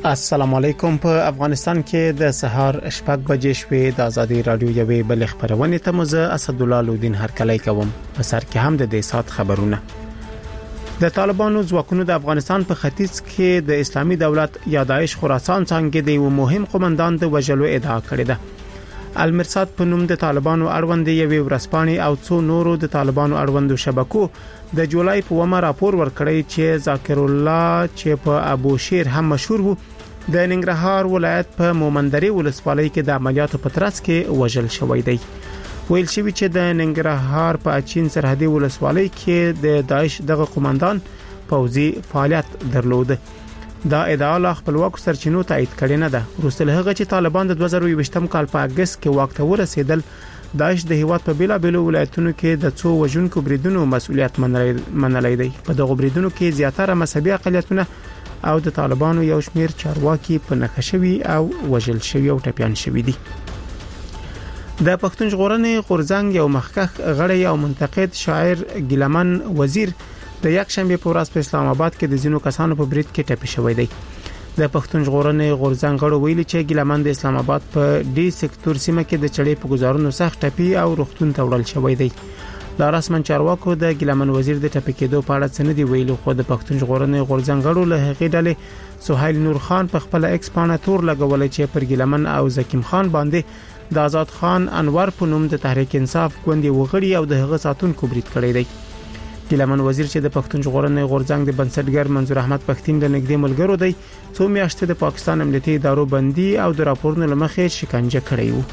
السلام علیکم. په افغانستان کې د سهار شپږ بجې شوې د ازادي رادیو یوې بل خبرونه ته مزه اسدالله لودین هرکلی کوم. په سر کې هم د دې سات خبرونه. د طالبانو ځواکونو د افغانستان په ختیځ کې د اسلامي دولت یا داعش خراسان څنګه د یو مهم قومندان د وژلو ادعا کړې ده. المرصاد په نوم د طالبانو اړوند یوې ورسپانې او څو نورو د طالبانو اړوند شبکو د جولای په ومه راپور ورکړی چې ذاکر الله چې په ابو شیر هم مشهور وو د ننګرهار ولایت په مومندري ولسوالۍ کې د عملیاتو په ترڅ کې وژل شوی دی. ویل شوی چې د ننګرهار په اچین سرحدي ولسوالۍ کې د داعش دغه قومندان پوځي فعالیت درلود. دا ادعا له خپلواکو سرچینو تایید کړي نه ده. وروسته هغه چې طالبان د 2020 کال په اگست کې وخت ورسېدل داعش د هیواد په بیلابیلو ولایتونو کې د څو وژونکو بریدونو مسؤلیت منلای دی. په دغه بریدونو کې زیاتره مذهبي اقلیتونه او د طالبانو یو شمیر چارواکي په نخښوي او وژل شوی او ټپيان شوی دي. د پښتون ژغورنې غورځنګ یو مخکښ غړی او منتقد شاعر ګیلمن وزیر د یک شنبه په ورځ په اسلام آباد کې د زینو کسانو په برید کې ټپي شوی دی. د پښتون ژغورنې غورځنګ غړو ویلي چې ګیلمن د اسلام آباد په ډي سېکټور سیمه کې د چړې په گزارونو سخت ټپي او روغتون ته وړل شوی دی. لا رسمن چارواکو د ګیلمن وزیر د ټپي کېدو په اړه څه نه دی ویلي، خو د پښتون ژغورنې غورځنګ غړو له هغې ډلې سهیل نور خان په خپل ایکس پاڼه تور لګولې چې پر ګیلمن او زکیم خان باندې د آزاد خان انور په نوم د تحریک انصاف ګوندې وغړي او د هغه ساتونکو برید کړی دی. ګیلمن وزیر چې د پښتون ژغورنې غورځنګ د بنسټګر منظور احمد پښتين د نږدې ملګرو دی، څو میاشتې د پاکستان امنیتي ادارو بندي او د راپورونو لمخې شکنجه کړی وو.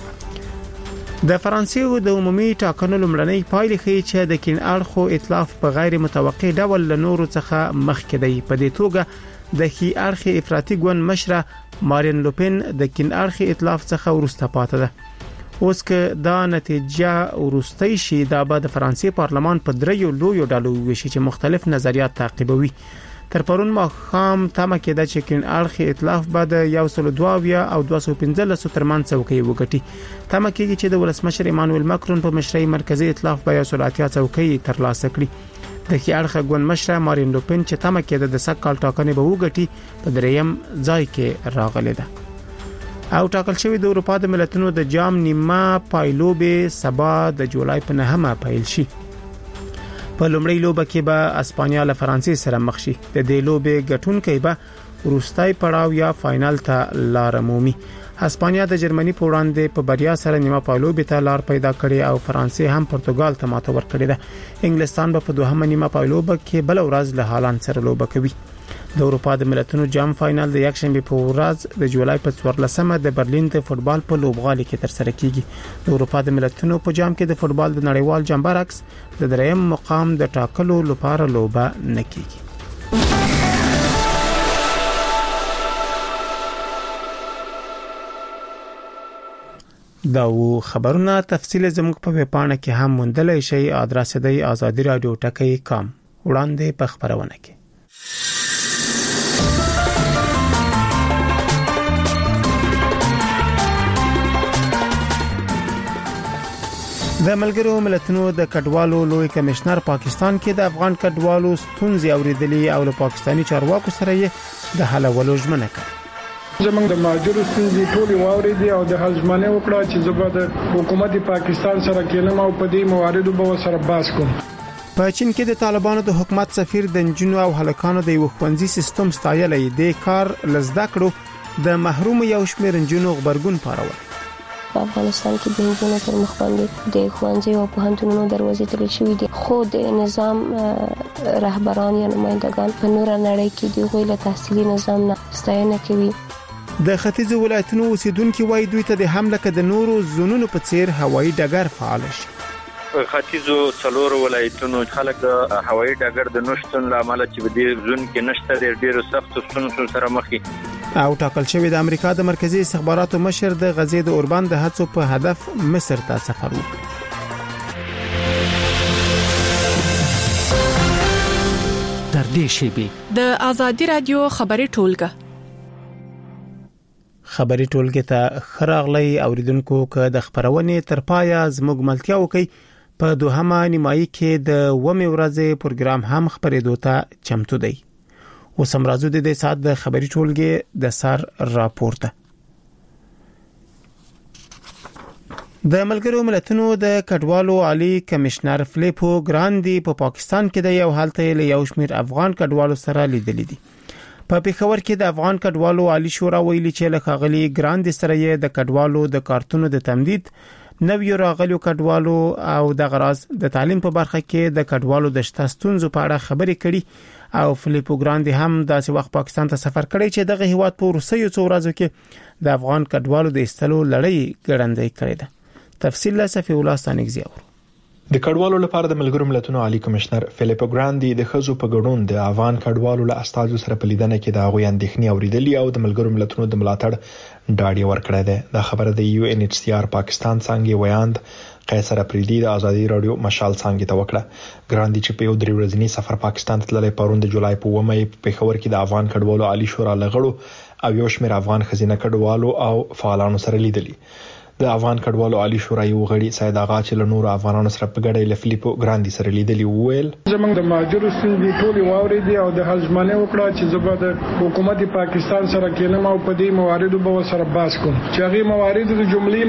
د فرانسې د عمومي ټاکنو لومړنۍ پایلې ښیي چې د کین اړخو ائتلاف په غیر متوقع ډول له نورو څخه مخکې دی. په دې توګه د خي اړخ افراطي ګوند مشره مارین لوپن د کین اړخ ائتلاف څخه ورسته پاتې ده. اوس که دا نتیجه ورستی شي دا به د فرانسې پارلمان په دریو لویو ډلو وشي چې مختلف نظریات تعقیبوي. تر پرون ماښام تمه کېده چې کین اړخ ائتلاف به د 102 او 215 ترمن څوکۍ وګټي. تمه کېږي چې د ولسمشر ایمانوئل ماکرون په مشرۍ مرکزی ائتلاف به 180 څوکۍ ترلاسه کړي. د خي اړخ ګوند مشره مارین لوپن چې تمه کېده د سږ کال ټاکنې به وګټي په دریم ځای کې راغله ده. او ټاکل شوی د اروپا د ملتونو د جام نیمه پایلوبې سبا د جولای په 9 پیل شي. په لومړی لوبه کې به اسپانیا له فرانسې سره مخ شي. د دې لوبې ګټونکي به وروستۍ پړاو یا فائنل ته لار مومي. اسپانیا د جرمني په وړاندې په بریا سره نیمه پایلوبې ته لار پیدا کړې او فرانسې هم پرتګال ته ماته ورکړې ده. انګلستان به په دوهمه نیمه پایلوبه کې بل ورځ له هالند سره لوبه کوي. د اروپا د ملتونو جام فائنل د یک شنبه په ورځ د جولای په 14مه د برلین د فوتبال په لوبغالي کې تر سره کیږي. د اروپا د ملتونو په جام کې د فوتبال د نړیوال جام برعکس د دریم مقام د ټاکلو لپاره لوبه نه کیږي. دا و خبرونه تفصیل زموږ په ویبپاڼه کې هم موندلای شئ. ادرس دی azadiradio.com. وړاندې په خبرونه کې د ملګرو ملتونو د کډوالو لوی کمشنر پاکستان کې د افغان کډوالو ستونزې اوریدلې او له پاکستانی چارواکو سره یې د حلولو ژمنه کړې. زمونږ د مهاجرو ستونزې ټولې واورېدې او د حل ژمنه وکړه چې زه به د حکومت پاکستان سره کېنم او په دې مواردو به سره بحث کوم. په چین کې د طالبانو د حکومت سفیر د نجونو او هلکانو د یو ښوونځي سیستم ستایلې د کار لزده کړو د محروم یو شمېر نجونو غبرګون پارول. په افغانستان کې د نجونو پر مخ باندې د ښوونځي او پوهنتونونو دروازې تړل شوې دي، خو د نظام رهبران یا نمائندگان په نور نړۍ کې د غوښتل تحصیلي نظام نه ستاینه کوي. د ختیځ ولایتونو اوسیدونکو وایي دوی ته د حمله کې د نورو زونونو په څیر هوایي ډګر فعال شي. ختیځو څلور ولایتونو خلک د هوایي ډګر د نشټون لامل چې په دې زون کې نشته د ډیرو سختو ستونزو سره مخ دي. او ټاکل شوی د امریکا د مرکزی استخباراتو مشر د غزې د اوربان د هڅو په هدف مصر ته سفر وکړ. در دې شیبه د ازادي رادیو خبري ټولګه ته خراغلی اوریدونکو که د خبرونې تر پایا زموږ ملتیا وکي په دوهمه نیمایي کې د ومه ورځې پروګرام هم خبرېدو ته چمتو دی. وسم راځو د دې سات د خبري ټولګي د سر راپورته. د ملګرو ملتونو د کډوالو عالی کمشنر فلیپو ګراندي په پاکستان کې د یو حالت له یو شمیر افغان کډوالو سره لیدل دي. په پیښور کې د افغان کډوالو عالی شورا ویلي چې له ښاغلي ګراندي سره یې د کډوالو د کارتونو د تمدید نویو راغلو کډوالو او د غراض د تعلیم په برخه کې د کډوالو د شتستونزو په اړه خبرې کړي او فلیپو ګراندي هم داسې وخت پاکستان ته سفر کړی چې دغه هیواد په روسیو څو ورځو کې د افغان کډوالو د استلو لړۍ ګړندۍ کړې ده. تفصیل له صفی الله ستانګزی اور. د کډوالو لپاره د ملګرو ملتونو عالی کمشنر فلیپو ګراندي د خزو په ګډون د افغان کډوالو له استازو سره په لیدنه کې د غوي اندېښنې اوریدلې او د ملګرو ملتونو د ملاتړ ډاډ ورکړی دی. دا خبره د UNHCR پاکستان څنګه ویاند قیصر افریدي د ازادي رادیو مشال څنګه ته وکړه. ګراندي چې په یو درې ورځنی سفر پاکستان ته تللی پروند جولای په 1 مې په پیښور کې د افغان کډوالو عالی شورا لغړو او یو شمېر افغان خزینه کډوالو او فعالانو سره لیدلی. د افغان کډوالو عالی شورا یو غړي سید اغا چې له نور افغانانو سره په ګډه له فلیپو ګراندي سره لیدلی ویل زمونږ د مهاجرو ستونزې ټول واورېدې او د حلزمانه وکړه چې زبر د حکومت پاکستان سره کېنم او په دې مواردو به سره باس کوم چې هغه موارد د جملې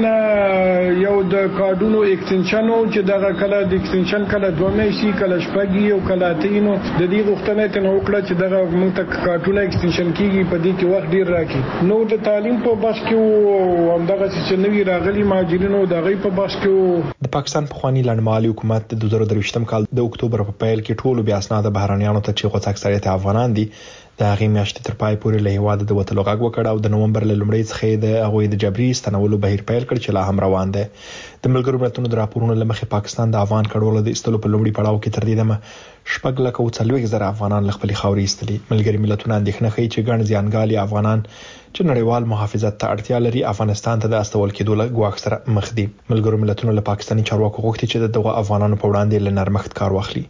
نه یو د کارډونو ایکستنشن او چې دغه کله د ایکستنشن کله 2 میاشتې کله شپږ یو کله تینو د دې غوښتنه ته نو وکړه چې دغه موږ ته کارټونه ایکستنشن کیږي په دې کې وخت ډیر راکې نو د تعلیم په بس کې او دغه چې نوی غلي ماجرینو د غي په باس کې د پاکستان په خواني لړمالي حکومت د 2023م کال د اکتوبر په پیل کې ټولو بیا اسناد بهرانيانو ته چې غوڅ اکثریت افغانان دي د هغه میاشتې تر پای پورې له هیواد د وټلو غږ وکړ او د نومبر له لومړۍ څخه د هغه د جبري ستنولو بهیر پیل کړ چې لا هم روان دي. د ملګرو ملتونو د راپورونو لمخې پاکستان د افغان کډوالو د استلو په لومړي پړاو کې تر دې دمه شپږ لک او 40,000 افغانان له خپل خاورې استلي. ملګری ملتونه اندېښنه کوي چې ګڼ زیانګالي افغانان چې نړیوال محافظت ته اړتیا لري افغانستان ته د استول کېدو له ګواښ سره مخ دي. ملګرو ملتونو له پاکستاني چارواکو غوښتي چې دغه افغانانو په وړاندې له نرمښت کار واخلي.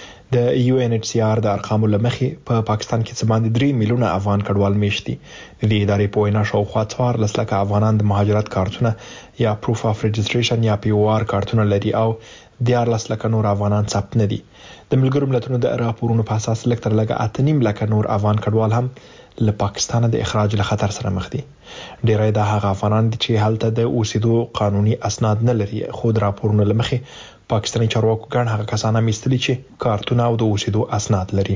د UNHCR د ارقامو لمخې په پاکستان کې څه باندې 3 میلیونه افغان کډوال میشتي. د دې ادارې په وینا شاوخوا 14 لک افغانان د مهاجرت کارتونه یا پروف اف ريجستریشن یا POR کارتونه لري او 14 لک نور افغانان ثبت نه دي. د ملګرو ملتونو د راپورونو په اساس لک تر لګه 8.5 لک نور افغان کډوال هم له پاکستان د اخراج له خطر سره مخ دي. ډیری د هغه افغانان چې هلته د اوسېدو قانوني اسناد نه لري خو د راپورونو لمخې پاکستاني چارواکو ګڼ هغه کسان هم استلي چې کارتونه او د اوسېدو اسناد لري.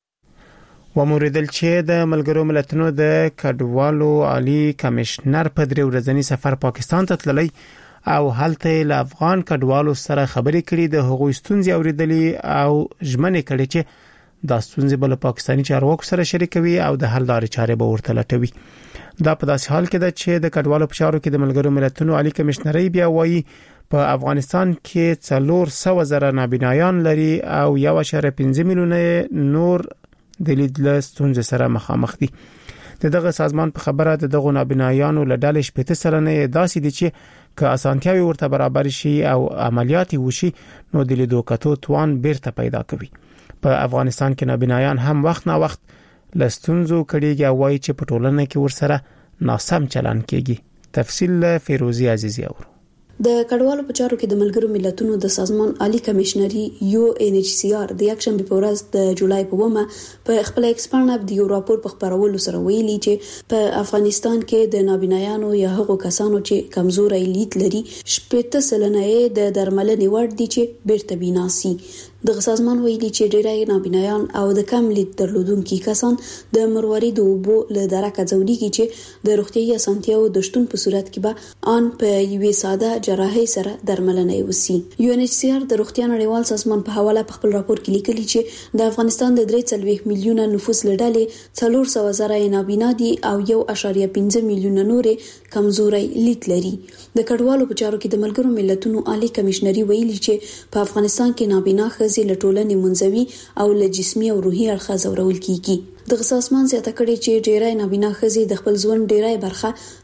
وموریدل چې د ملګرو ملتونو د کډوالو عالی کمشنر په 3 ورځنی سفر پاکستان ته تللی او هلته له افغان کډوالو سره خبرې کړې د هغوی ستونزې اوریدلې او ژمنې کړې چې دا ستونزې بل پاکستاني چارواکو سره شریکوي او د حل لارې چارې به ورته لټوي. دا په داسې حال کې ده چې د کډوالو په چارو کې د ملګرو ملتونو عالی کمشنري بیا وایي په افغانستان کې 400,000 نابینایان لري او 1.5 میلیونه نور د لیدل ستونزې سره مخامخ دي. دغه سازمان په خبره دغه نابینایانو له ډلې 70 سره نه داسې دي چې که اسانتیاوي ورته برابر شي او عملیاتي وشي نو د لیدو کتو توان بیرته پیدا کوي. په افغانستان کې نابینایان هم وخت نه وخت لستونزو کړيږي او وايي چې په ټولنه کې ورسره ناسم چلن کیږي. تفصیل له فیروزی عزیزی اور. د کډوالو په چارو کې د ملګرو ملتونو د سازمان عالی کمشنري UNHCR د یکشنبه په ورځ د جولای په 1 په خپل ایکسپانډ د یو راپور په خبرولو سره ویلي چې په افغانستان کې د نابینایانو یا هغو کسانو چې کمزوري لید لري 80% د درملنې وړ دي چې بیرته بیناسي. د سازمان ویلي چې ډیری نابینایان او د کم لید درلودونکو کسان د مروارید اوبو له درکه ځوړيږي چې د روغتيایي اسانتیاو د شتون په صورت کې به ان په یوې ساده جراحي سره درملنه وسی. UNHCR د روغتیا نړیوال سازمان په حواله په خپل راپور کې لیکلي چې د افغانستان د 3.3 میلیونه نفوس لړلې 400,000 نابینا دي او 1.5 میلیونه نور کمزوري لید لري. د کډوالو په چارو کې د ملګرو ملتونو عالی کمشنري ویلي چې په افغانستان کې نابینا خزي له ټولنې منځوي او له جسمي او روحي اړخه زورول کیږي. د سازمان زیاته کړي چې ډیری نابینا خزي د خپل ژوند ډیری برخه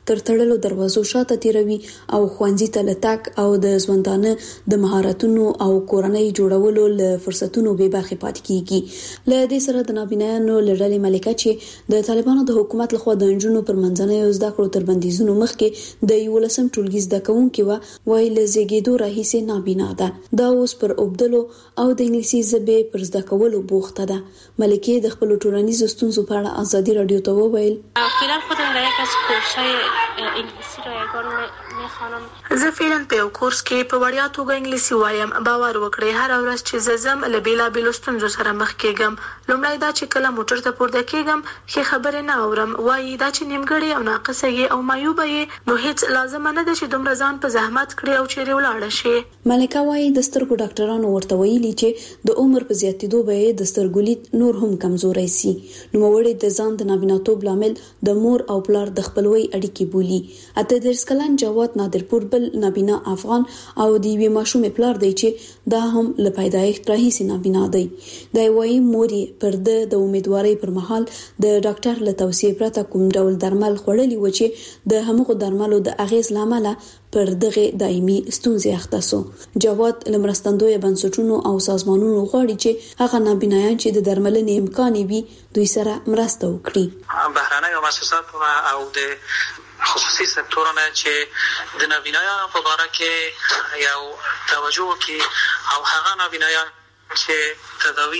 تر تړلو دروازو شاته تیروي او خوانځي ته لټاک او د ژوندانه د مهارتونو او کورنۍ جوړولو له فرصتونو به برخه پات کیږي. له دې سره د نابینایانو لړلې ملکه چې د طالبانو د حکومت لخوا د انجونو پر منځنۍ زده کړو تر بندیزونو مخکې د 11 ټولګي زده کوونکي وای له زیږیدو راهیسې نابینا ده. دا اوس پر اوبدلو او د انګلیسي ژبې پر زده کولو بوخته ده. ملکه د خپل ټولنیزو ستونزو په اړه ازادي رادیو ته وویل: فعلا خودم در یک از کورس‌های انګلیسي را یگان میخوانم. زه فعلا په یو کورس کې په وړیا توګه انګلیسي وایم. باور وکړئ هر ورځ چې زه زم له بیلابېلو ستونزو سره مخ کېږم. لومړی دا چې کله موټر ته پورته کېږم ښې خبرې نه اورم. وایي دا چې نیمګړې او ناقصه یې او معیوبه یې، نو هیڅ لازمه نه ده چې دومره ځان په زحمت کړي او چیرې ولاړه شي. ملکه وایي د سترګو ډاکټرانو ورته ویلي چې د عمر په زیاتېدو به د سترګو لید نور هم کمزوري سي. نوموړی د ځان د نابیناتوب لامل د مور او پلار د خپلوي اړیکې بولي. 38 کلن جواد نادرپور بل نابینا افغان او د یوې ماشومې پلار دی چې دا هم له پیدایښت راهیسې نابینا دی. دا وایي مور پر د امیدوارۍ پر مهال د ډاکټر له توصیې پرته کوم ډول درمل خوړلي و چې د همغو درملو د اغیز لامل پر دغه دایمي ستونزې اخته سو. جواد لمرستندوی بنسټونو او سازمانونو غواړي چې هغه نابینایان چې د درملنې امکان وي دوی سره مرسته وکړي. بهرنۍ مؤسسات او د خصوصي سکتورونه چې د نابینایانو په اړه کې یو توجه وکړي او هغه نابینایان چې تداوی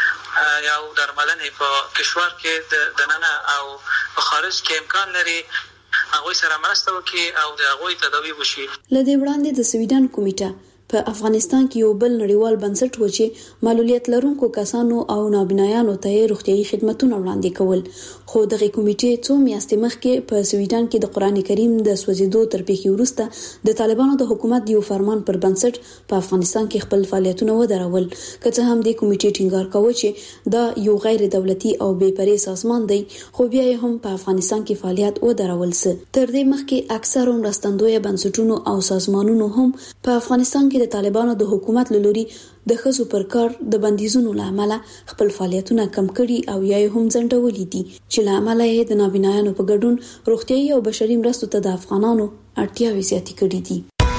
یا درملنې په کشور کې د ننه او په خارج کې امکان لري هغه سره مرسته وکړي او د هغه تداوی وشي. لدې وړاندې د سویډن کمیټه په افغانستان کې یو بل نړیوال بنسټ و چې معلولیت لرونکو کسانو او نابینایانو ته روغتیايي خدماتونه وړاندې کول. خو دغه کمیټې څو میاشتې مخکې په سویډن کې د قران کریم د سوځیدو تر پیښې وروسته د طالبانو د حکومت یو فرمان پر بنسټ په افغانستان کې خپل فعالیتونه ودرول. که څه هم د کمیټې ټینګار کاوه چې دا یو غیر دولتي او بې پرې سازمان دی، خو بیا هم په افغانستان کې فعالیت ودرول سه. تر دې مخکې اکثر مرستندوی بنسټونو او سازمانونو هم په افغانستان کې د طالبانو د حکومت لوري د ښځو پر کار د بندیزونو لامل خپل فعالیتونه کم کړي او یا هم ځنډولي دي چې لامل یې د نابینایانو په ګډون روغتیايي او بشري مرستو ته د افغانانو اړتیاوې زیاتې کړې دي.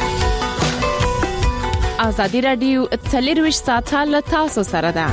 ازادي رادیو 24 ساعته له تاسو سره ده.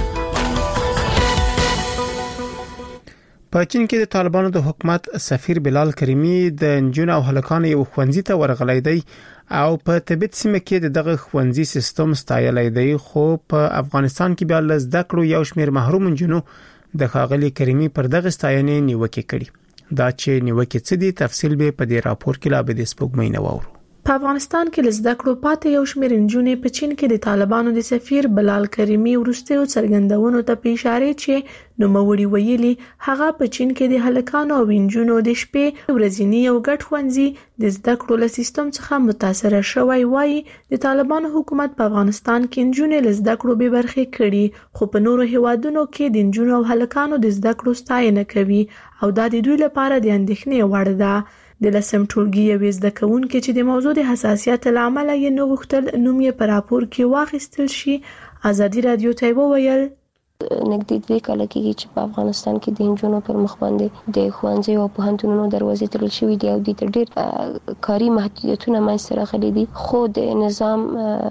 په چین کې د طالبانو د حکومت سفیر بلال کریمی د انجون او هلکانو یو ښوونځي ته ورغلی دی او په تبت سیمه کې دغه ښوونځي سیستم ستایلی دی، خو په افغانستان کې بیا له زده کړو یو شمېر محروم انجونو د ښاغلي کریمی پر دغه ستاینې نیوکې کړي. دا چې نیوکې څه دي تفصیل به په دې راپور کې لا به د سپوږمۍ نه واورو. په افغانستان کې لزده کړو پاتې یو شمېر انجونې په چین کې د طالبانو د سفیر بلال کریمی ورستیو څرګندونو ته په اشاره چې نوموړي ویلي هغه په چین کې د هلکانو او انجونو د شپې ورځنی او ګډ ښوونځي د زده کړو له سیستم څخه متاثر شوی. وایي د طالبانو حکومت په افغانستان کې انجونې لزده کړو به برخه کړي، خو په نورو هیوادونو کې د انجونو او هلکانو د زده کړو ستاینه کوي او دا د دوی لپاره د اندېښنې وړ ده. د لسم ټولګي یوې زده کوونکې چې د موضوع د حساسیت له امله یې نه غوښتل نوم یې په راپور کې واخیستل شي، ازادي رادیو ته وویل: نږدې 2 کال کېږي چې په افغانستان کې د انجونو پر مخ باندې د ښوونځي او پوهنتونونو دروازې تړل شوې دي او د ډېر کاري محدودیتونه منځته راغلي دي. خو د نظام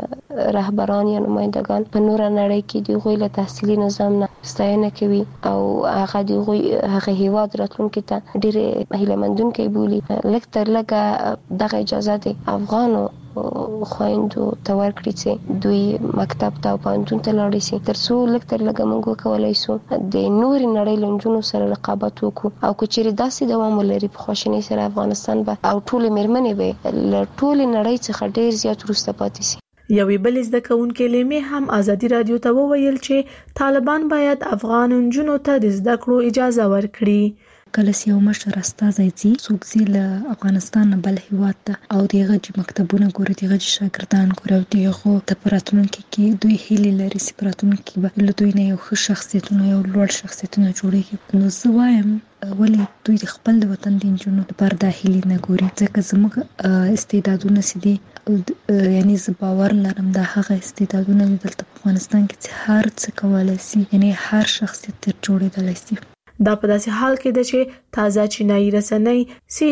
رهبران یا نمائندگان په نور نړۍ کې د غوي له تحصیلي نظام نه ستاینه کوي او هغه د غوي هغه هیواد راتلونکي ته ډېر هیلهمندونکي بولي. لکه تر لږه دغه اجازه د افغانو خويندو ته ورکړي چې دوی مکتب ته او پوهنتون ته لاړ شي ترڅو لکه تر لږه موږ وکولای شو د نور نړۍ لنجونو سره رقابت وکړو او کچېرې داسې دوام ولري په خوشنۍ سره افغانستان به او ټول مېرمنې به له ټول نړۍ څخه ډېر زیات وروسته پاتې شي. یوې بل زده کوونکې لیمې هم ازادي رادیو ته وویل چې طالبان باید افغان انجونو ته د زده کړو اجازه ورکړي. کله چې یو مشر استاد ځي څوک ځي له افغانستان نه بل هیواد ته او دغه چې مکتبونه ګوري دغه چې شاګردان ګوري او دغه ته پراتونکو کې دوی هیلې لري چې پراتونکو به له دوی نه یو ښه شخصیتونه یو لوړ شخصیتونه جوړیږي. نو زه وایم ولې دوی د خپل وطن د انجونو لپاره د هیلې نه ګوري، ځکه زموږ استعدادونه سدي یعنی زه باور لرم دا هغه استعدادونه دلته په افغانستان کې چې هر څه کولای شي، یعنی هر شخصیت تر جوړېدلی شي. دا په داسې حال کې ده چې تازه چینایي رسنۍ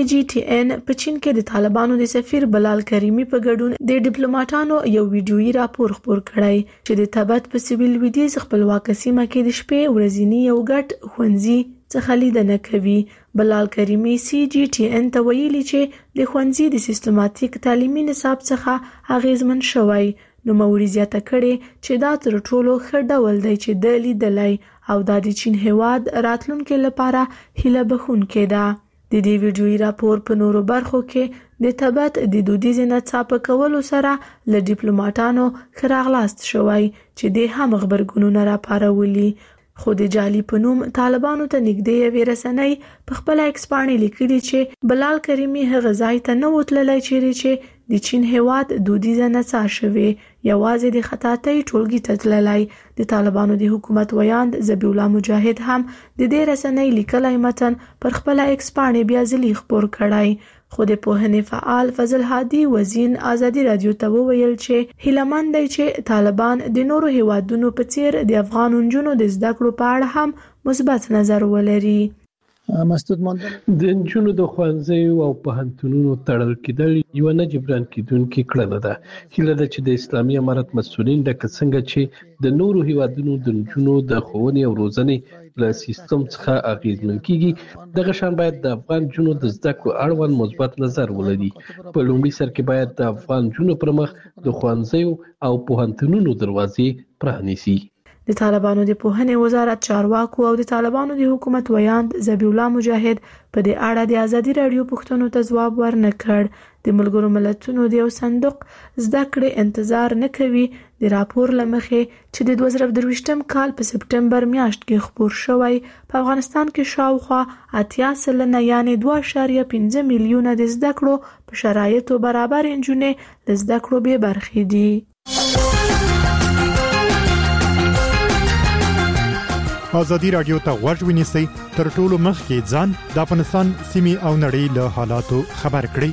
CGTN په چین کې د طالبانو د سفیر بلال کریمی په ګډون د ډیپلوماټانو یو ویډیويي راپور خپور کړی چې د تبت په سیویل لویدیځ خپلواک سیمه کې د شپې ورځنی یو ګډ ښوونځي څخه لیدنه کوي. بلال کریمی CGTN ته ویلي چې د ښوونځي د سیستماتیک تعلیمي نصاب څخه اغیزمن شوی. نو موري زیاته کړي چې دا تر ټولو ښه ډول دی چې د لیدلای او د چین هیواد راتلونکو لپاره هیله بخښونکې ده. د دې ویډیويي راپور په نورو برخو کې د تبت د دودیز نڅاپه کولو سره ل ډیپلوماټانو خراغلاست شوی چې د هم خبرګونونه راپارولي. خو د جعلي په نوم طالبانو ته نږدې یوې رسنۍ په خپل ایکس باندې لیکلي چې بلال کریمی هغه ځای ته نه وتللی چې د چین هیواد دودیزه نڅا شوی، یوازې د خطاطۍ ټولګي ته تللی. د طالبانو د حکومت ویاند ذبیح الله مجاهد هم د دې رسنۍ لیکلی متن پر خپل ایکس باندې بیا ځلې خپور کړی. خو د پوهنې فعال فضل هادي وزین ازادي رادیو ته وویل چې هیلمن دی چې طالبان د نورو هیوادونو په څیر د افغان نجونو د زده کړو په اړه هم مثبت نظر ولري. مسدود ماندل د نجونو د ښوونځیو او پوهنتونونو تړل کېدل یو نه جبران کېدونکې کړنه ده. هیله ده چې د اسلامي امارت مسؤلین لکه څنګه چې د نورو هیوادونو د نجونو د ښوونې او روزنې له سیستم څخه اغیزمن کیږي، دغه شان باید د افغان نجونو د زده کړو اړوند مثبت نظر ولري. په لومړي سر کې باید د افغان نجونو پر مخ د ښوونځیو او پوهنتونونو دروازې پرانیسي. د طالبانو د پوهنې وزارت چارواکو او د طالبانو د حکومت ویاند ذبیح الله مجاهد په دې اړه د ازادي رادیو پوښتنو ته ځواب ورنه کړ. د ملګرو ملتونو د یو صندوق زده کړې انتظار نه کوي د راپور لمخې چې د 2023م کال په سپټمبر میاشت کې خپور شوی په افغانستان کې شاوخوا 80% یعنی 2.5 میلیونه د زده کړو په شرایطو برابر نجونې د زده کړو به برخې دي. ازادي رادیو ته غوږ ونیسئ، تر ټولو مخکې ځان د افغانستان سیمې او نړۍ له حالاتو خبر کړئ.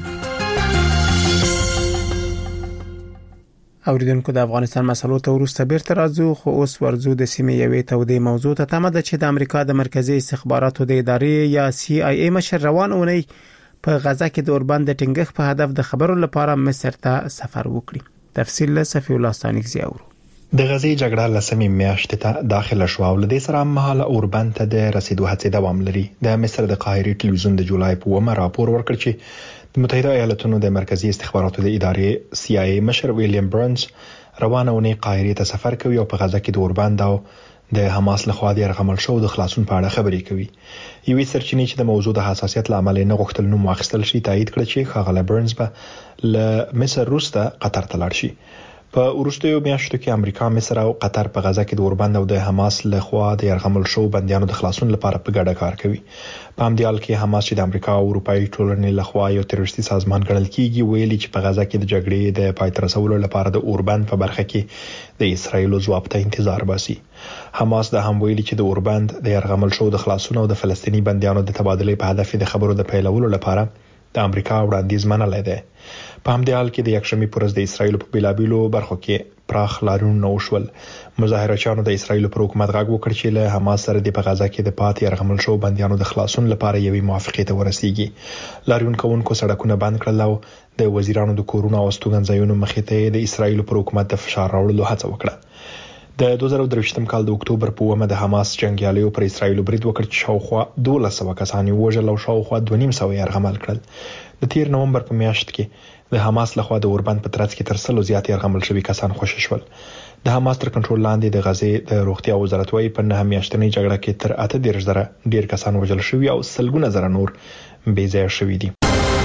اوریدونکو د افغانستان مسلو ته ورسته بیرته راځو، خو اوس ورزو د سیمې یوې تودې موضوع ته تمه ده چې د امریکا د مرکزی استخباراتو د ادارې یا CIA مشر روان اونۍ په غزه کې د اوربند د ټینګښ په هدف د خبرو لپاره مصر ته سفر وکړي. تفصیل له صفی الله ستانکزی اورو. د غزې جګړه لسمې میاشتې ته داخله شو او لدې سره مهاله اوربند ته د رسیدو هڅې دوام لري. د مصر د قاهرې ټلویزیون د جولای په 9 راپور ورکړ چې د متحده ایالاتونو د مرکزی استخباراتو د ادارې CIA مشر ویلیام برنز روانه اونۍ قاهرې ته سفر کوي او په غزه کې د اوربند او د حماس لخوا د يرغمل شو د خلاصون په اړه خبرې کوي. یوې سرچینې چې د موضوع د حساسیت لامل نه غوښتل نوم واخیستل شي تایید کړ چې ښاغلی برنز به له مصر وروسته قطر ته لاړ شي. په وروستیو میاشتو کې امریکا، مصر او قطر په غزه کې د اوربند او د حماس لخوا د يرغمل شو بنديانو د خلاصون لپاره په ګډه کار کوي. په همدې حال کې حماس چې د امریکا او اروپאי ټولنې لخوا یو تروریستي سازمان ګڼل کیږي ویلي چې په غزه کې د جګړې د پای ته رسولو لپاره د اوربند په برخه کې د اسرایل ځواب ته انتظار باسي. حماس د هم ویلي چې د اوربند د يرغمل شو د خلاصون او د فلسطینی بنديانو د تبادله په هدف د خبرو د پیلولو لپاره د امریکا وړاندیز منلای دی. په همدې حال کې د یکشنبه پر ورځ د اسرایل په بیلابیلو برخو کې پراخ لاریونونه وشول. مظاهرچیانو د اسرایل پر حکومت غږ وکړ چې له حماس سره د غزا کې د پاتې يرغمل شو بنديانو د خلاصون لپاره یوې موافقې ته ورسیږي. لاریون کوونکو سړکونه بند کړل او د وزیرانو د کورونو او استوګنځایونو مخې ته د اسرایل پر حکومت د فشار راوړلو هڅه وکړه. د 2023م کال د اکتوبر په 9 د حماس جنگیالیو پر اسرایل برید وکړ چې شاوخوا 1200 کسان وژل او شاوخوا 250 يرغمل کړل. د 13 نومبر په میاشت کې د حماس لخوا د اوربند په ترڅ کې تر 100 زیات يرغمل شوي کسان خوشي شول. د حماس تر کنټرول لاندې د غزې د روغتیا وزارت وايي په 9 میاشتنۍ جګړه کې تر 38,000 ډیر کسان وژل شوي او سلګونه زره نور بې ځایه شوي دي.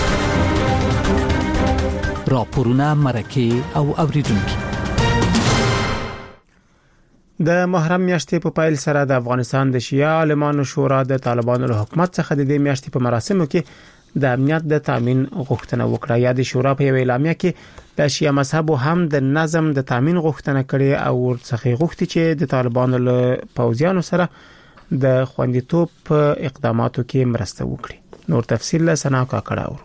راپورونه مرکه او اوریدونکو د محرم میاشتې په پایل سره د افغانستان د شیعه عالمانو شورا د طالبانو له حکومت څخه د دې میاشتې په مراسمو کې د امنیت د تامین غوښتنه وکړه. یا د شورا په اعلامیه کې د شیعه مذهب هم د نظم د تامین غوښتنه کړې او ورڅخه غوښتي چې د طالبانو له پوځیانو سره د خوندیتوب په اقداماتو کې مرسته وکړي. نور تفصیل له سنا کاکړه اورو.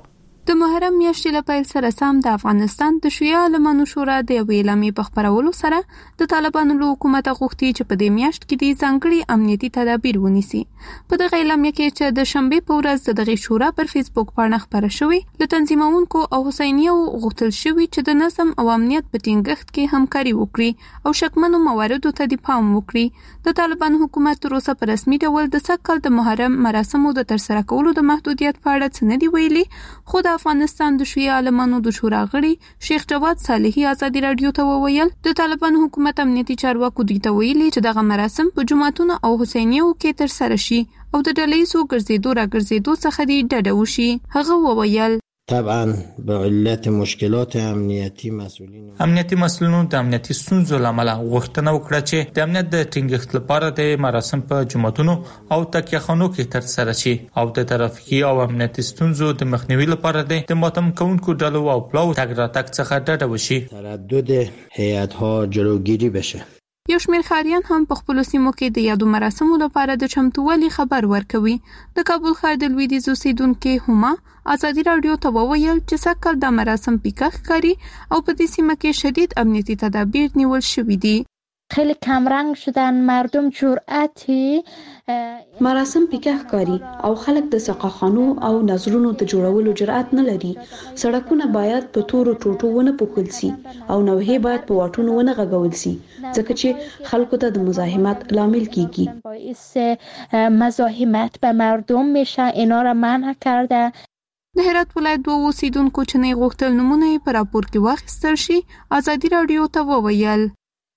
د محرم میاشتې له پیل سره سم د افغانستان د شیعه عالمانو شورا د یوې اعلامیې په خپرولو سره د طالبانو له حکومت غوښتي چې په دې میاشت کې د ځانګړي امنیتي تدابیر ونیسي. په دغه اعلامیه کې چې د شنبې په ورځ د دغه شورا پر فیسبوک باندې خبره شوې، له تنظیمونکو او حسینیو غوښتل شوی چې د نظم او امنیت په ټینګښت کې همکاري وکړي او شکمنو مواردو ته د پام وکړي. د طالبان حکومت تر اوسه په رسمي ډول د سږ د محرم مراسمو د ترسره کولو د محدودیت په اړه څه نه دی ویلي، خو د افغانستان د شیعه عالمانو د شورا غړي شیخ جواد صالحي ازادي رادیو ته وویل د طالبان حکومت امنیتي چارواکو دوی ته ویلي چې دغه مراسم په جمعتونو او حسینیو کې ترسره شي او د ډلهییزو ګرځېدو راګرځېدو څخه دې ډډه وشي. هغه وویل طبعا به علت مشکلات امنیتی مسئولینو د امنیتي ستونزو لامل غوښتنه وکړه چې د امنیت د ټینګښت لپاره د مراسم په جمعتونو او تکیهخانو کې ترسره شي او د ترافیکي او امنیتي ستونزو د مخنیوي لپاره د ماتم کوونکو ډلو او پلاو تګ راتګ څخه ډډه وشي. تردد هیئت‌ها جلوگیری بشه. یو شمېر ښاریان هم په خپلو سیمو کې د یادو مراسمو لپاره د چمتووالي خبر ورکوي. د کابل ښار د لویدیځ اوسیدونکي هما ازادي رادیو ته وویل چې سږ کال د مراسم پیکه ښکاري او په دې سیمه کې شدید امنیتي تدابیر نیول شوي دي. خیلی کمرنگ شدن، مردم جرأتی مراسم پیکه ښکاري او خلک د سقاخانو او نظرونو د جوړولو جرأت نه لري. سړکونه باید په تورو ټوټو ونه پوښل سي او نوحې باید په واټونو ونه غږول سي ځکه چې خلکو ته د مزاحمت لامل کیږي. باعث مزاحمت به مردم میشه، اینا را منع کرده. د هرات ولایت دوه اوسیدونکو چې نه غوښتل نمونه یې په راپور کې واخیستل شي ازادي رادیو ته وویل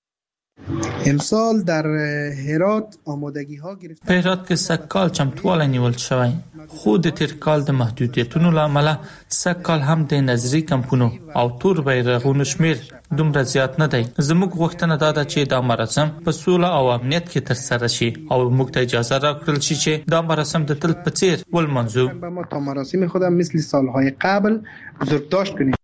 امسال در هرات آمادگی ها گرفته. په هرات کې سږ کال چمتوالی نیول شوی، خو د تیر کال د محدودیتونو له امله سږ کال هم د نظري کمپونو او تور بیرغونو شمیر دومره زیات نه دی. زموږ غوښتنه دا ده چې دا مراسم په سوله او امنیت کې ترسره شي او موږ ته اجازه راکړل شي چې دا مراسم د تل په څیر ولمانځو. ما تا مراسم خودم مثل سالهای قبل بزرگداشت کنیم.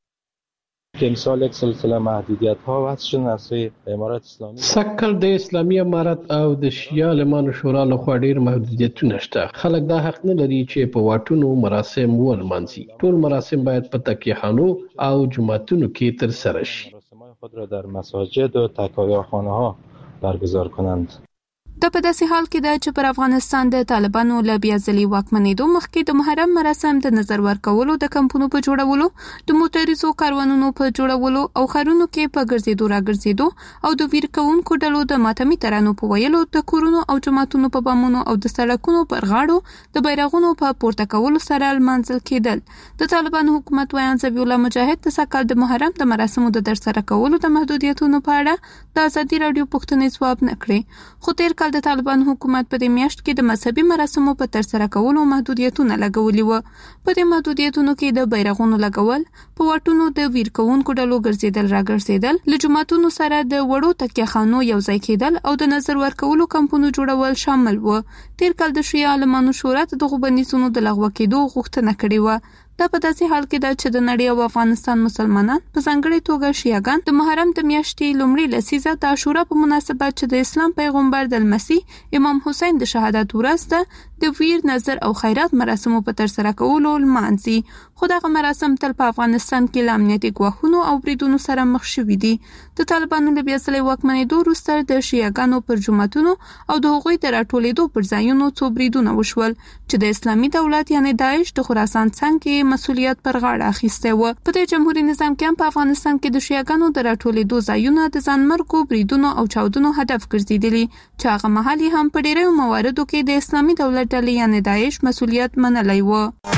امسال یک سلسله محدودیت ها وضع شدن از سوی امارت اسلامی. سکل د اسلامي امارت او د شیعه عالمانو شورا لخوا ډیر محدودیتونه شته. خلک دا حق نه لري چې په واټونو مراسم ولمانځي. ټول مراسم باید په تکیهخانو او جمعتونو کې ترسره شي. مراسم خود را در مساجد و تکیهخانه ها برگزار کنند. دا په داسې حال کې ده چې پر افغانستان د طالبانو له بیا ځلې واکمنېدو مخکې د محرم مراسم د نظر ورکولو د کمپونو په جوړولو، د موټریزو کاروانونو په جوړولو او ښارونو کې په ګرځېدو راګرځېدو او د ویر کوونکو ډلو د ماتمي ترانو په ویلو، د کورونو او جوماتونو په بامونو او د سړکونو پر غاړو د بیرغونو په پورته کولو سره لمانځل کېدل. د طالبانو حکومت ویاند ذبیح الله مجاهد د سږ کال د محرم د مراسمو د ترسره کولو د محدودیتونو په اړه د ازادي رادیو پوښتنې ځواب نه کړې، خو تیر کال د طالبان حکومت په دې میاشت کې د مذهبي مراسمو په ترسره کولو محدودیتونه لګولي وو. په دې محدودیتونو کې د بیرغونو لګول، په واټونو د ویر کوونکو ډلو ګرځېدل راګرځېدل، له جماعتونو سره د وړو تکیهخانو یوځای کېدل او د نظر ورکولو کمپونو جوړول شامل وو. تیر کال د شیعه عالمانو شورا د دغو بندیزونو د لغوه کېدو غوښتنه کړې وه. دا په داسې حال کې ده چې د نړۍ او افغانستان مسلمانان په ځانګړې توګه شیعاګان د محرم د میاشتې لومړۍ لسیزه د عاشورا په مناسبت چې د اسلام پیغمبر د المسیح امام حسین د شهادت ورځ ده د ویر، نظر او خیرات مراسمو په ترسره کولو لمانځي. خو دغه مراسم تل په افغانستان کې له امنیتي ګواښونو او بریدونو سره مخ شوي دي. د طالبانو له بیا ځلې واکمنېدو وروسته د شیعاګانو پر جوماتونو او د هغوی د راټولېدو پر ځایونو څو بریدونه وشول چې د اسلامي دولت یعنی داعش د خراسان څنګ مسؤلیت پر غاړه اخیسته و. په دې جمهوریت نظام کې هم په افغانستان کې د شیعاګانو د راټولېدو ځایونه د ځانمرګو بریدونو او چاودنو هدف ګرځېدلي چې هغه مهال هم په ډېرو مواردو کې د اسلامي دولت ډلې یعنی داعش مسؤلیت منلی و.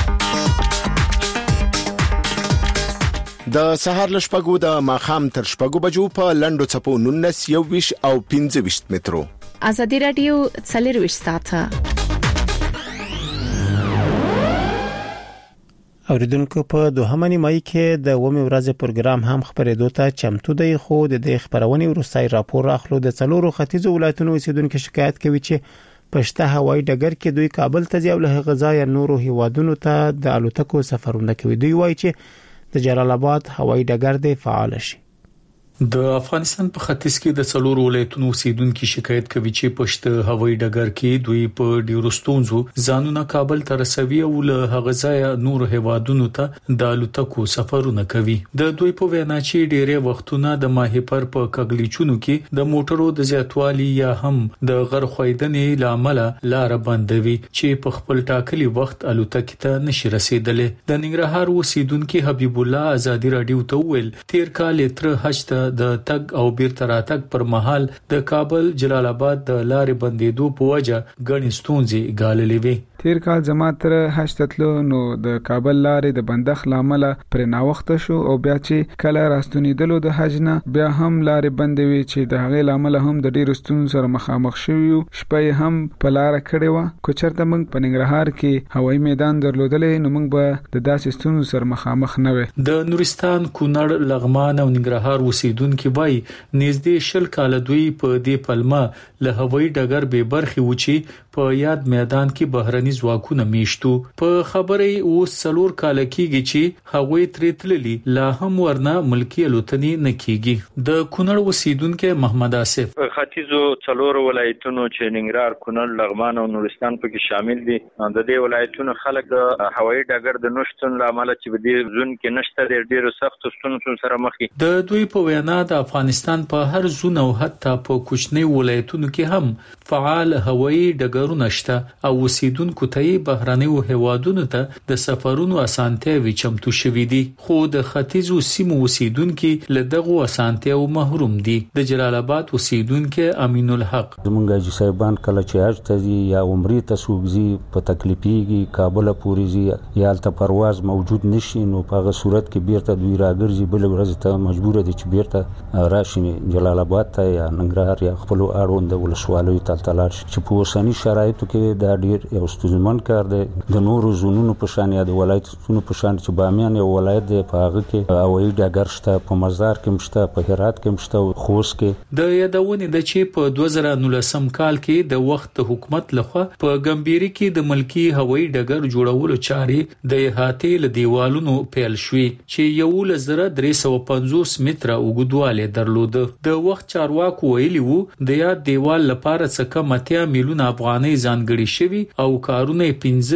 د سهار له شپږو د ماښام تر شپږو بجو په لنډو څپو 19 21 او 25 مترو. ازادي رادیو 24 ساعته. اوریدونکو په دوهمه نیمایي کې د ومه ورځې پروګرام هم خبرېدو ته چمتو دی، خو د دې خبرونې وروستي راپور اخلو. د څلورو ختیځو ولایتونو اوسیدونکو شکایت کوي چې پښته هوایي ډګر کې دوی کابل ته ځي او له غزا یا نورو هیوادونو ته د الوتکو سفرونه کوي. دوی وایي چې د جلال آباد هوایي ډګر دی فعال شي. د افغانستان په ختیځ کې د څلور ولایتونو اوسیدونکو شکایت کوي چې پښت هوایي ډګر کې دوی په ډیرو ستونزو ځانونه کابل ته رسوي او له هغه ځای نور هیوادونو ته د الوتکو سفرونه کوي. د دوی په وینا چې ډیره وختونه د ماهیپر په کګلیچونو کې د موټرو د زیاتوالي یا هم د غرخویدنې لامل لار بندوي چې په خپل ټاکلي وخت الوتکې ته نشي رسیدلې. د ننګرهار اوسیدونکو حبیب الله آزادي رادیو ته ویل تیر کال تر حج ته د تګ او بیرته راتګ پر مهال د کابل جلال آباد د لارې بندیدو په وجه غني ستونزې ګاللې وي. تیر کال جما تر حج تلو نو د کابل لارې د بندخ لامل پر ناوخت شو او بیا چې کله راستونیدلو د حج نه بیا هم لارې بندې وي چې د هغې لامل هم د ډیرو ستونزو سره مخامخ شوو. شپې هم په لار کړې و. کو چرته موږ په ننګرهار کې هوایي میدان درلودلې نو موږ به د داسې ستونزو سره مخامخ نه وي. د نورستان، کونړ، لغمان او ننګرهار اوسیدونکو وایي نږدې 20 کال دوی په دې پلمه له هوایي ډګر به برخي و چې په یاد میدان کې بهرني ځواکونه میشتو. په خبرې اوس 4 کال کېږي چې هغوی ترې تللي لا هم ورنه ملکی الوتنې نه کېږي. د کونړ اوسیدونکو محمد آصف ختیځو 4 ولایتونو چې ننګرهار، کونړ، لغمان او نورستان پکې شامل دي د دې ولایتونو خلک د هوایي ډګر د نشټون لامل چې په دې ځون کې نشته ډېر سخت ستونزو سره مخ دي. د دوی په وینا د افغانستان په هر ځون او حتی په کوچنی ولایتونو کې هم فعال هوایي ډګر نشته او اوسیدونکو ته بهرني هیوادونو ته د سفرونو اسانتیاوي چمتو شوې دي. خو د ختیځو سیمو اوسیدونکو له دغه اسانتیاو محروم دي. د جلال آباد اوسیدونکو امین الحق زمونږ حاجی صاحبان کله چې حج ته ځي یا عمرې ته سوګزي په تکلیفيږي کابل پورې ځي یا الته پرواز موجود نشي نو په هغه صورت کې بیرته دوی راګرځي بل ورځ ته مجبور دي چې بیرته راشي جلال آباد ته یا ننګرهار یا خپل اړوند ولسوالیو ته تلل شي چې په اوسنی شرایطو کې دا ډیر یو ستونزمن کار دی. د نورو زونونو په شان یا د ولایتونو په شان چې بامیان یو ولایت دی په هغه کې هوایي ډګر شته، په مزار کې مشته، په هرات کې مشته، خوست کې. د یادونه د چې په 2019 کال کې د وخت حکومت لخوا په ګمبيري کې د ملکی هوایي ډګر جوړولو چارې د احاطې له دیوالونو پیل شوې چې 1350 متره اوږدوالی درلود. د وخت چارواکو ویلي وو د یاد دیوال لپاره څخه متیا میلیون افغانۍ ځانګړي شوی او کارونه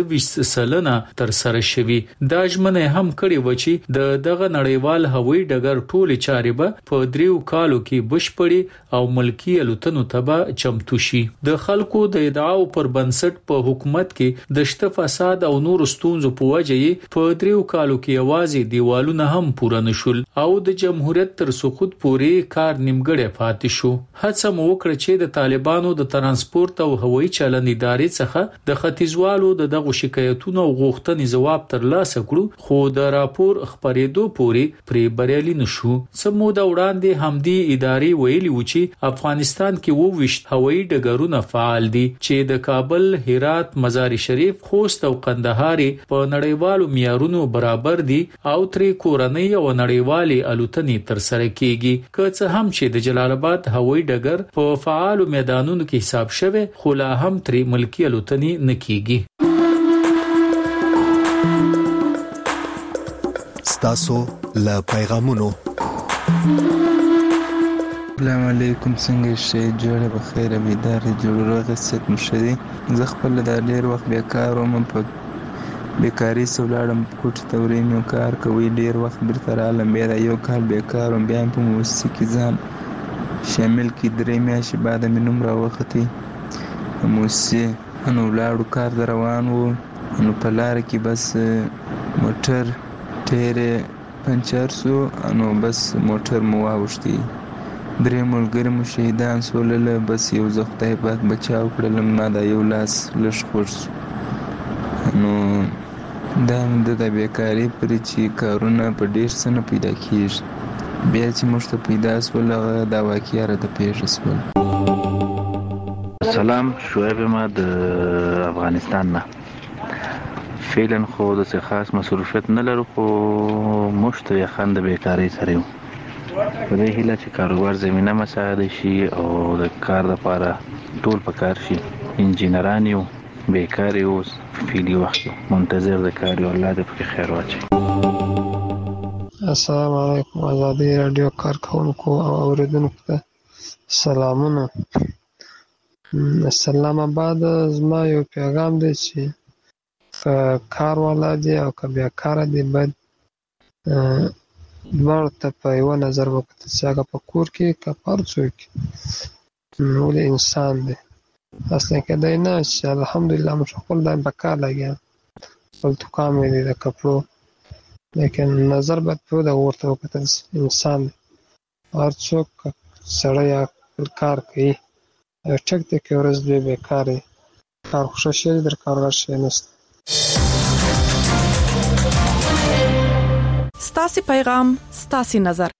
25% تر سره شوی. دا ژمنه هم کړې و چې د دغه نړیوال هوایي ډګر ټول چارې به په 3 کالو کې بشپړي او ملکی الوتنو ته به چمتو شي. د خلکو د ادعاو پر بنسټ په حکومت کې د شته فساد او نور ستونزو په وجه په 3 کالو کې یوازې دیوالونه هم پوره نشول او د جمهوریت تر سقوط پورې کار نیمګړی پاتې شو. هڅه مو وکړه چې د طالبانو د ترانسپورت او هوایي چلند ادارې څخه د ختیځوالو دغه شکایتونو او غوښتنې جواب ترلاسه کړو خو د راپور خبرېدو پورې پرې بریالي نشو. سمو د وړاندې همدي ادارې ویلي و چې افغانستان کې 22 هوایي ډګرونه فعال دي چې د کابل، هرات، مزار شریف، خوست او قندهار په نړیوالو معیارونو برابر دي او ترې کورنۍ او نړیوالې الوتنې تر سره کیږي. که څه هم چې د جلال آباد هوایي ډګر په فعالو میدانونو کې حساب شوی خو لا هم ترې ملکی الوتنې نه کیږي. ستاسو له پیغامونو. السلام علیکم، څنګه شئ؟ جوړه بخیر، بیدار جوړه غسیت مشدي. زه خپل د ډیر وخت بیکار وم، په بیکاری سولاړم کوټ تورې مې کار کوي ډیر وخت بیرته رالم بیا یو کال بیکار وم بیا په موسسه کې ځان شامل کې 3 میاشتې بعد مې نوم راوختی موسسه نو لاړو کار در روان وو نو په لار کې بس موټر ټیر پنچر سو نو بس موټر مو واوښتي 3 ملګري مو شهیدان سول. بس یو زه خدای پاک بچاو کړلم، ما دا یو لاس لږ خوږ نو دا د بیکاري پر چې کارونه په ډیر څه نه پیدا کیږي بیا چې موږ ته پیدا سول دا واقعیا راته پیښه سول. سلام، شعیب ما د افغانستان نه. فعلا خو د خاص مصروفیت نه لرو خو موږ ته یې خند بیکاري سره یو په دې هیله چې کاروبار زمینه مساعده شي او د کار لپاره ټول پکار شي. انجینران یو بیکار یو فعلی وخت منتظر د کار یو الله دې په خیر واچي. السلام علیکم ازادي رادیو کارکونکو او اوریدونکو ته سلامونه. سلام آباد زما یو پیغام دی چې کار والا دی او که بیکاره دی باید دواړو ته په یوه نظر وکتل چې هغه په کور کې که په هر څوک ولې انسان دی اصلا کېدای نه چې الحمدلله موږ خپل دا په کار لګیا خپل دوکان مې دی د کپړو لیکن نظر باید په دغه ورته وکتل انسان دی هر څوک سړی یا خپل کار کوي ټک دی که ورځ دوی بیکار یې کار خو ښه شی دی در کار غټ شی نشته. ستاسې پیغام ستاسې نظر